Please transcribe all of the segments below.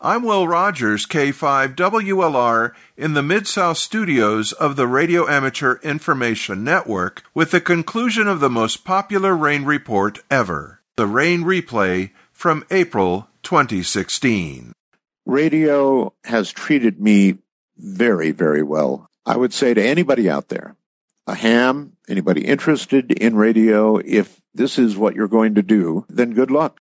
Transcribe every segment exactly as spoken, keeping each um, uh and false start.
I'm Will Rogers, K five W L R, in the Mid-South studios of the Radio Amateur Information Network with the conclusion of the most popular rain report ever, the Rain Replay from April twenty sixteen. Radio has treated me very, very well. I would say to anybody out there, a ham, anybody interested in radio, if this is what you're going to do, then good luck.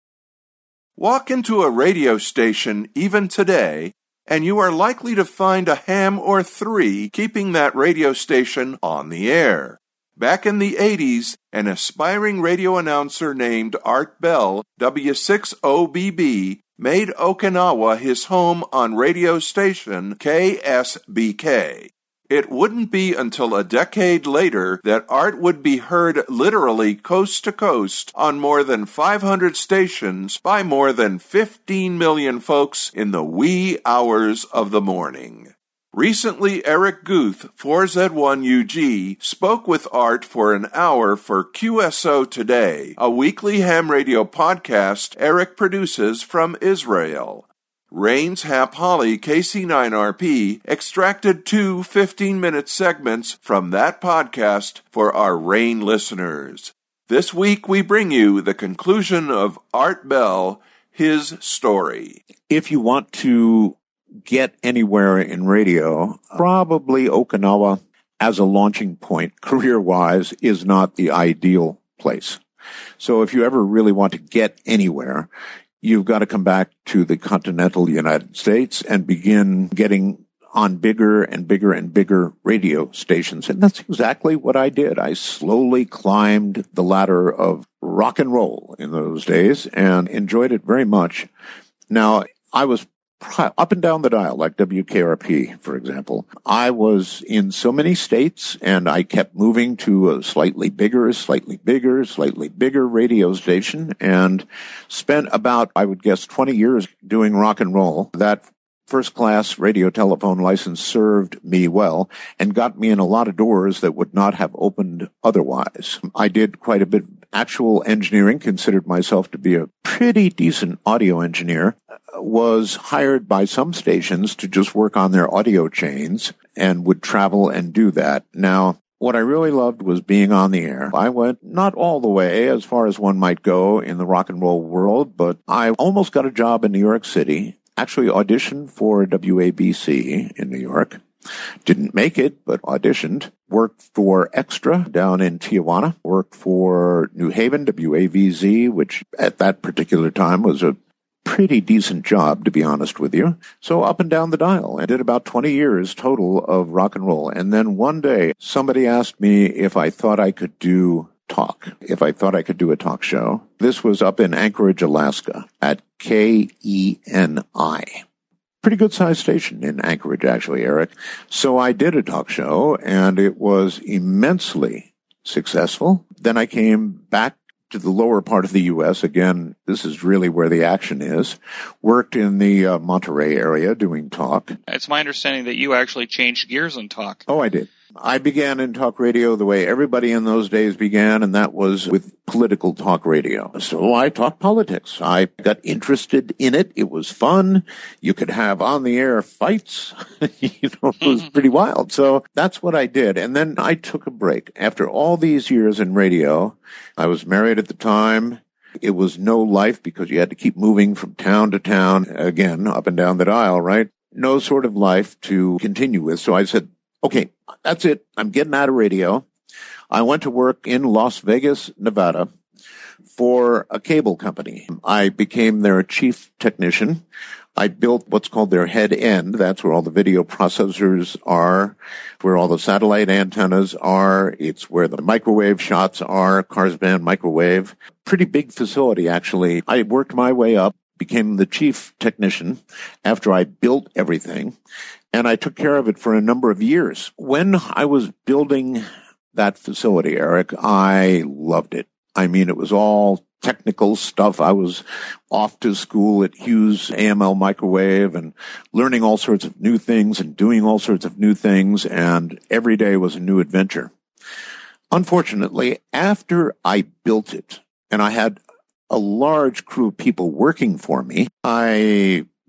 Walk into a radio station even today, and you are likely to find a ham or three keeping that radio station on the air. Back in the eighties, an aspiring radio announcer named Art Bell, W six O B B, made Okinawa his home on radio station K S B K. It wouldn't be until a decade later that Art would be heard literally coast to coast on more than five hundred stations by more than fifteen million folks in the wee hours of the morning. Recently, Eric Guth, four Z one U G, spoke with Art for an hour for Q S O Today, a weekly ham radio podcast Eric produces from Israel. Rains Hap Holly K C nine R P extracted two fifteen-minute segments from that podcast for our Rain listeners. This week we bring you the conclusion of Art Bell, his story. If you want to get anywhere in radio, probably Okinawa as a launching point, career-wise, is not the ideal place. So if you ever really want to get anywhere, you've got to come back to the continental United States and begin getting on bigger and bigger and bigger radio stations. And that's exactly what I did. I slowly climbed the ladder of rock and roll in those days and enjoyed it very much. Now, I was up and down the dial, like W K R P, for example. I was in so many states, and I kept moving to a slightly bigger, slightly bigger, slightly bigger radio station, and spent about, I would guess, twenty years doing rock and roll. That first-class radio telephone license served me well and got me in a lot of doors that would not have opened otherwise. I did quite a bit of actual engineering, considered myself to be a pretty decent audio engineer, was hired by some stations to just work on their audio chains and would travel and do that. Now, what I really loved was being on the air. I went not all the way as far as one might go in the rock and roll world, but I almost got a job in New York City, actually auditioned for W A B C in New York. Didn't make it, but auditioned. Worked for Extra down in Tijuana. Worked for New Haven, W A V Z, which at that particular time was a pretty decent job, to be honest with you. So up and down the dial. I did about twenty years total of rock and roll. And then one day, somebody asked me if I thought I could do talk, if I thought I could do a talk show. This was up in Anchorage, Alaska, at K E N I. Pretty good-sized station in Anchorage, actually, Eric. So I did a talk show, and it was immensely successful. Then I came back to the lower part of the U S Again, this is really where the action is. Worked in the uh, Monterey area doing talk. It's my understanding that you actually changed gears in talk. Oh, I did. I began in talk radio the way everybody in those days began, and that was with political talk radio. So I talked politics. I got interested in it. It was fun. You could have on-the-air fights. you know, it was pretty wild. So that's what I did. And then I took a break. After all these years in radio, I was married at the time. It was no life because you had to keep moving from town to town, again, up and down the dial, right? No sort of life to continue with. So I said, okay, that's it. I'm getting out of radio. I went to work in Las Vegas, Nevada for a cable company. I became their chief technician. I built what's called their head end. That's where all the video processors are, where all the satellite antennas are. It's where the microwave shots are, cars band microwave. Pretty big facility, actually. I worked my way up, became the chief technician after I built everything. And I took care of it for a number of years. When I was building that facility, Eric, I loved it. I mean, it was all technical stuff. I was off to school at Hughes A M L Microwave and learning all sorts of new things and doing all sorts of new things. And every day was a new adventure. Unfortunately, after I built it and I had a large crew of people working for me, I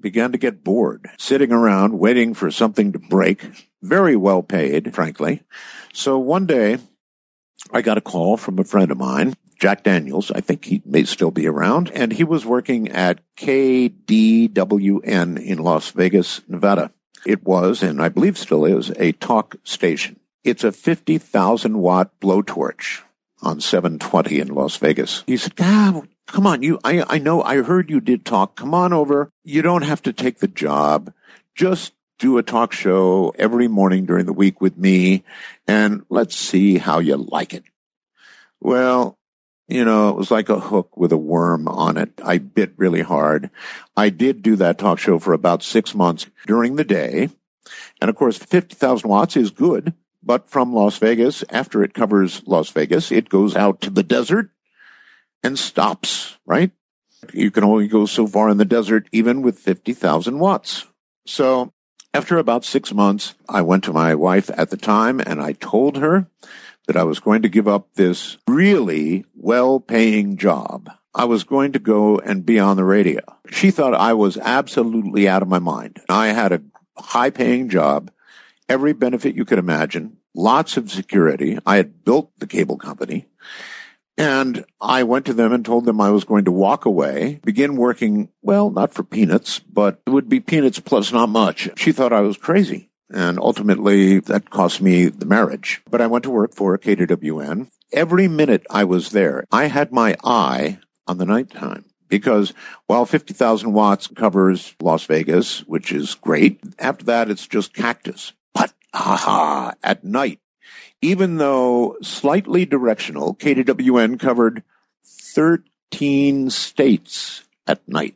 began to get bored, sitting around waiting for something to break, very well paid, frankly. So one day, I got a call from a friend of mine, Jack Daniels. I think he may still be around. And he was working at K D W N in Las Vegas, Nevada. It was, and I believe still is, a talk station. It's a fifty thousand watt blowtorch on seven twenty in Las Vegas. He said, ah, come on, you, I, I know, I heard you did talk. Come on over. You don't have to take the job. Just do a talk show every morning during the week with me, and let's see how you like it. Well, you know, it was like a hook with a worm on it. I bit really hard. I did do that talk show for about six months during the day. And of course, fifty thousand watts is good, but from Las Vegas, after it covers Las Vegas, it goes out to the desert and stops, right? You can only go so far in the desert, even with fifty thousand watts. So after about six months, I went to my wife at the time and I told her that I was going to give up this really well-paying job. I was going to go and be on the radio. She thought I was absolutely out of my mind. I had a high-paying job, every benefit you could imagine, lots of security. I had built the cable company. And I went to them and told them I was going to walk away, begin working, well, not for peanuts, but it would be peanuts plus not much. She thought I was crazy. And ultimately, that cost me the marriage. But I went to work for K D W N. Every minute I was there, I had my eye on the nighttime. Because while fifty thousand watts covers Las Vegas, which is great, after that it's just cactus. But, aha, at night, even though slightly directional, K D W N covered thirteen states at night.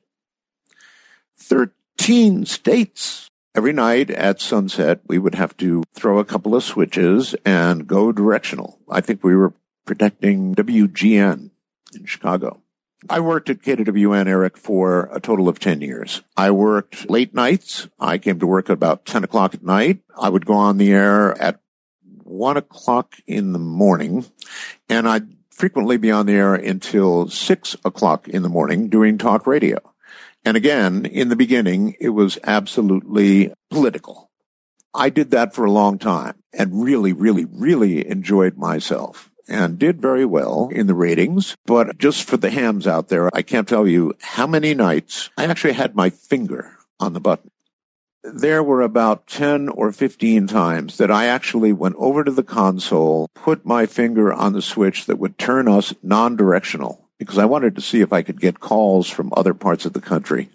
thirteen states. Every night at sunset, we would have to throw a couple of switches and go directional. I think we were protecting W G N in Chicago. I worked at K D W N, Eric, for a total of ten years. I worked late nights. I came to work at about ten o'clock at night. I would go on the air at one o'clock in the morning, and I'd frequently be on the air until six o'clock in the morning doing talk radio. And again, in the beginning, it was absolutely political. I did that for a long time and really, really, really enjoyed myself and did very well in the ratings. But just for the hams out there, I can't tell you how many nights I actually had my finger on the button. There were about ten or fifteen times that I actually went over to the console, put my finger on the switch that would turn us non-directional, because I wanted to see if I could get calls from other parts of the country.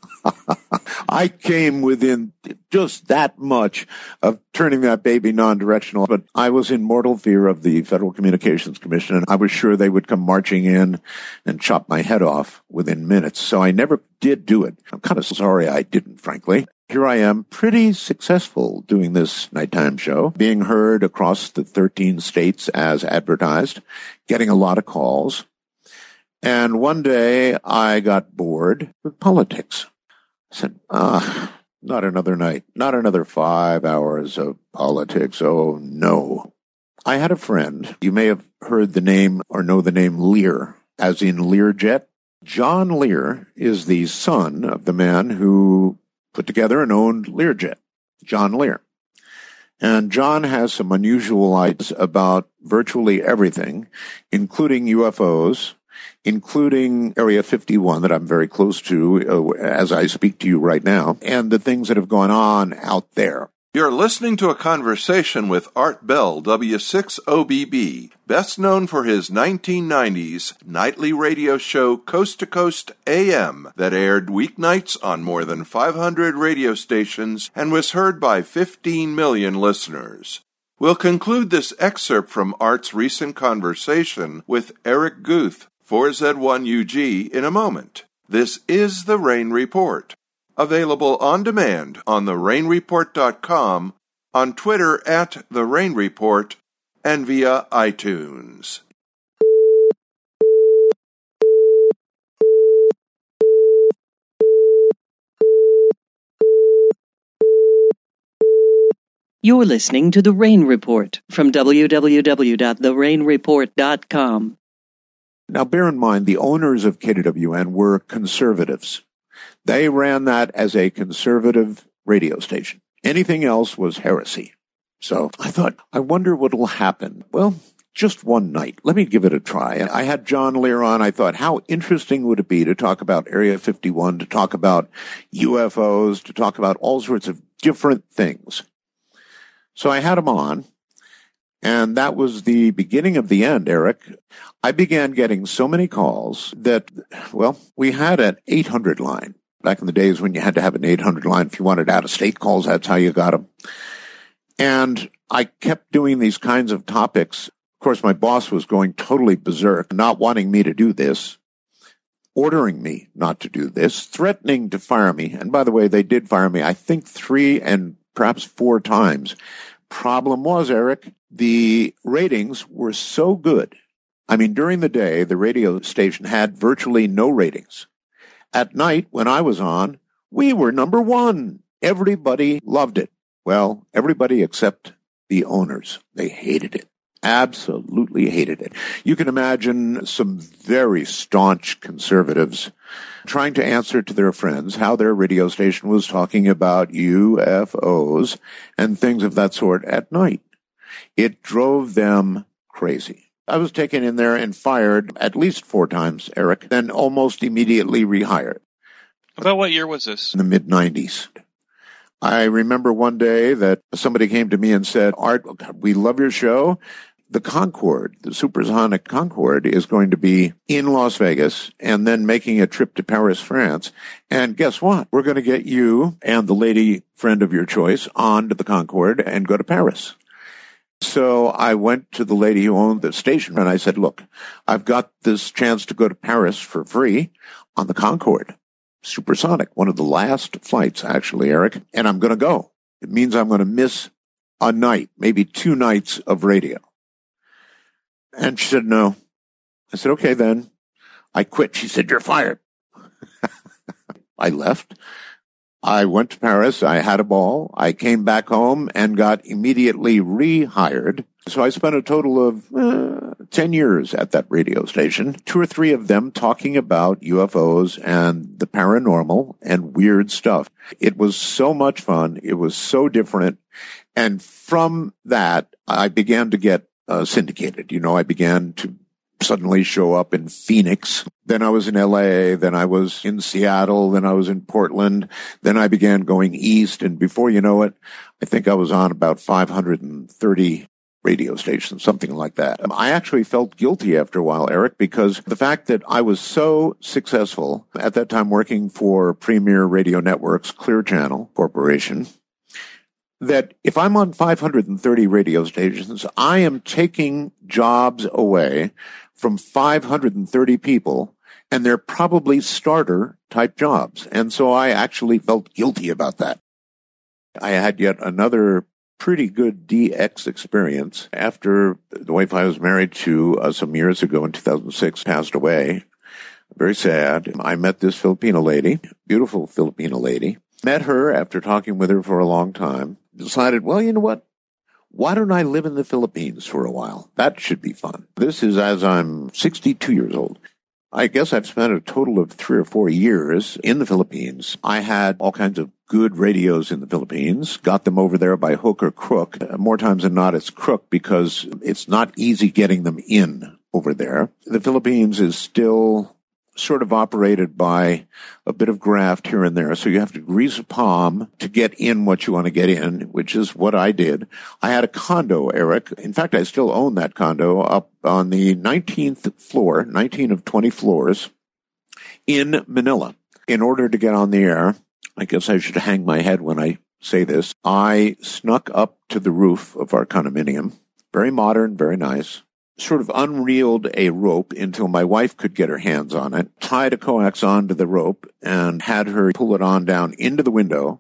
I came within just that much of turning that baby non-directional, but I was in mortal fear of the Federal Communications Commission, and I was sure they would come marching in and chop my head off within minutes, so I never did do it. I'm kind of sorry I didn't, frankly. Here I am, pretty successful doing this nighttime show, being heard across the thirteen states as advertised, getting a lot of calls. And one day I got bored with politics. I said, ah, not another night, not another five hours of politics. Oh, no. I had a friend. You may have heard the name or know the name Lear, as in Learjet. John Lear is the son of the man who put together and owned Learjet, John Lear. And John has some unusual ideas about virtually everything, including U F Os, including Area fifty-one that I'm very close to uh, as I speak to you right now, and the things that have gone on out there. You're listening to a conversation with Art Bell, W six O B B, best known for his nineteen nineties nightly radio show Coast to Coast A M that aired weeknights on more than five hundred radio stations and was heard by fifteen million listeners. We'll conclude this excerpt from Art's recent conversation with Eric Guth, four Z one U G, in a moment. This is The Rain Report. Available on demand on the rain report dot com, on Twitter at The Rain Report, and via iTunes. You're listening to The Rain Report from w w w dot the rain report dot com. Now, bear in mind, the owners of K D W N were conservatives. They ran that as a conservative radio station. Anything else was heresy. So I thought, I wonder what will happen. Well, just one night. Let me give it a try. And I had John Lear on. I thought, how interesting would it be to talk about Area fifty-one, to talk about U F Os, to talk about all sorts of different things. So I had him on, and that was the beginning of the end, Eric. I began getting so many calls that, well, we had an eight hundred line. Back in the days when you had to have an eight hundred line. If you wanted out-of-state calls, that's how you got them. And I kept doing these kinds of topics. Of course, my boss was going totally berserk, not wanting me to do this, ordering me not to do this, threatening to fire me. And by the way, they did fire me, I think, three and perhaps four times. Problem was, Eric, the ratings were so good. I mean, during the day, the radio station had virtually no ratings. At night, when I was on, we were number one. Everybody loved it. Well, everybody except the owners. They hated it. Absolutely hated it. You can imagine some very staunch conservatives trying to answer to their friends how their radio station was talking about U F Os and things of that sort at night. It drove them crazy. I was taken in there and fired at least four times, Eric, then almost immediately rehired. About what year was this? In the mid nineties. I remember one day that somebody came to me and said, Art, we love your show. The Concorde, the supersonic Concorde, is going to be in Las Vegas and then making a trip to Paris, France. And guess what? We're going to get you and the lady friend of your choice onto the Concorde and go to Paris. So I went to the lady who owned the station and I said, look, I've got this chance to go to Paris for free on the Concorde, supersonic, one of the last flights, actually, Eric, and I'm going to go. It means I'm going to miss a night, maybe two nights of radio. And she said, no. I said, okay, then. I quit. She said, you're fired. I left. I went to Paris. I had a ball. I came back home and got immediately rehired. So I spent a total of uh, ten years at that radio station, two or three of them talking about U F Os and the paranormal and weird stuff. It was so much fun. It was so different. And from that, I began to get uh, syndicated. You know, I began to suddenly show up in Phoenix. Then I was in L A. Then I was in Seattle. Then I was in Portland. Then I began going east. And before you know it, I think I was on about five hundred thirty radio stations, something like that. I actually felt guilty after a while, Eric, because the fact that I was so successful at that time working for Premier Radio Networks, Clear Channel Corporation, that if I'm on five hundred thirty radio stations, I am taking jobs away from five hundred thirty people, and they're probably starter-type jobs. And so I actually felt guilty about that. I had yet another pretty good D X experience after the wife I was married to uh, some years ago in two thousand six passed away. Very sad. I met this Filipino lady, beautiful Filipino lady. Met her after talking with her for a long time. Decided, well, you know what? Why don't I live in the Philippines for a while? That should be fun. This is as I'm sixty-two years old. I guess I've spent a total of three or four years in the Philippines. I had all kinds of good radios in the Philippines, got them over there by hook or crook. More times than not, it's crook because it's not easy getting them in over there. The Philippines is still sort of operated by a bit of graft here and there. So you have to grease a palm to get in what you want to get in, which is what I did. I had a condo, Eric. In fact, I still own that condo up on the nineteenth floor, nineteen of twenty floors in Manila. In order to get on the air, I guess I should hang my head when I say this, I snuck up to the roof of our condominium. Very modern, very nice. Sort of unreeled a rope until my wife could get her hands on it, tied a coax onto the rope, and had her pull it on down into the window.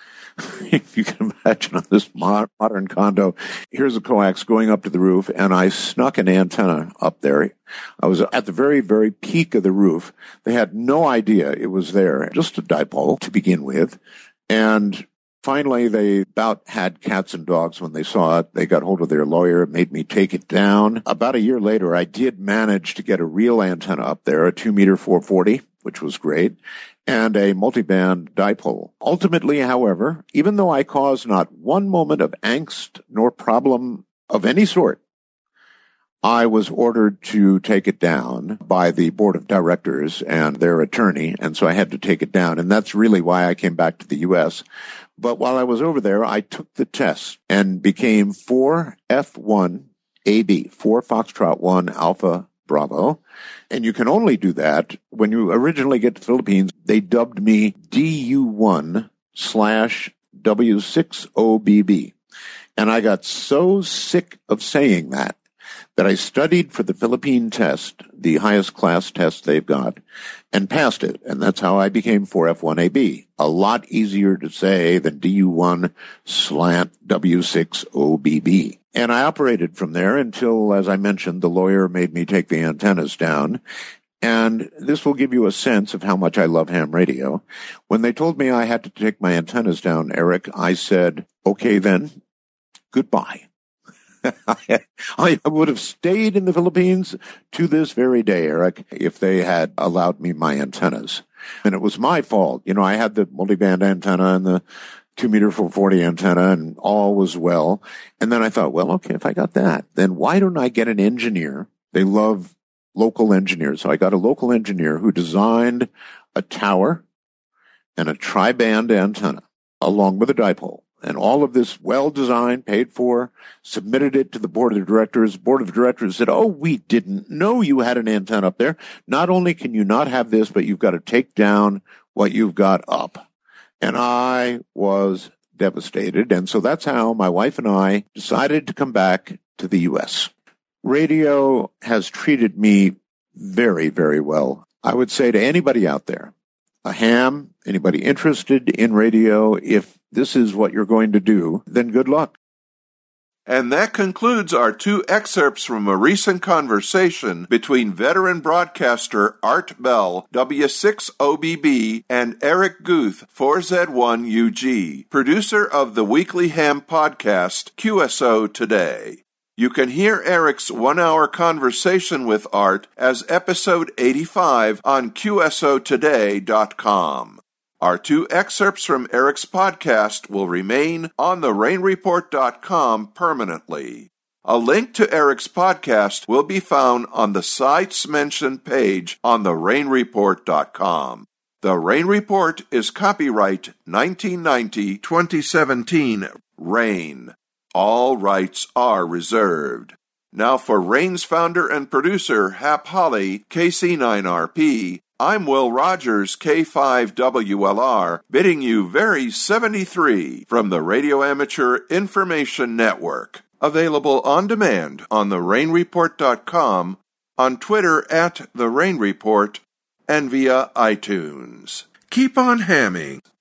If you can imagine on this modern condo, here's a coax going up to the roof, and I snuck an antenna up there. I was at the very, very peak of the roof. They had no idea it was there, just a dipole to begin with. And finally, they about had cats and dogs when they saw it. They got hold of their lawyer, made me take it down. About a year later, I did manage to get a real antenna up there, a two meter four forty. which was great, and a multiband dipole. Ultimately, however, even though I caused not one moment of angst nor problem of any sort, I was ordered to take it down by the board of directors and their attorney, and so I had to take it down, and that's really why I came back to the U S. But while I was over there, I took the test and became four F one A B, four Foxtrot one Alpha Bravo, and you can only do that when you originally get to the Philippines. They dubbed me D U one slash W six O B B, and I got so sick of saying that that I studied for the Philippine test, the highest class test they've got, and passed it. And that's how I became four F one A B. A lot easier to say than D U one slant W six O B B. And I operated from there until, as I mentioned, the lawyer made me take the antennas down. And this will give you a sense of how much I love ham radio. When they told me I had to take my antennas down, Eric, I said, okay then, goodbye. I would have stayed in the Philippines to this very day, Eric, if they had allowed me my antennas. And it was my fault. You know, I had the multiband antenna and the two meter four forty antenna, and all was well. And then I thought, well, okay, if I got that, then why don't I get an engineer? They love local engineers. So I got a local engineer who designed a tower and a tri-band antenna along with a dipole. And all of this well-designed, paid for, submitted it to the board of directors. Board of directors said, oh, we didn't know you had an antenna up there. Not only can you not have this, but you've got to take down what you've got up. And I was devastated. And so that's how my wife and I decided to come back to the U S. Radio has treated me very, very well. I would say to anybody out there, a ham, anybody interested in radio, if this is what you're going to do, then good luck. And that concludes our two excerpts from a recent conversation between veteran broadcaster Art Bell, W six O B B, and Eric Guth, four Z one U G, producer of the weekly ham podcast, Q S O Today. You can hear Eric's one-hour conversation with Art as episode eighty-five on Q S O today dot com. Our two excerpts from Eric's podcast will remain on the rain report dot com permanently. A link to Eric's podcast will be found on the Sites Mentioned page on the rain report dot com. The Rain Report is copyright nineteen ninety to twenty seventeen Rain. All rights are reserved. Now for Rain's founder and producer, Hap Holly, K C nine R P, I'm Will Rogers, K five W L R, bidding you very seventy-three from the Radio Amateur Information Network. Available on demand on the rain report dot com, on Twitter at The Rain Report, and via iTunes. Keep on hamming.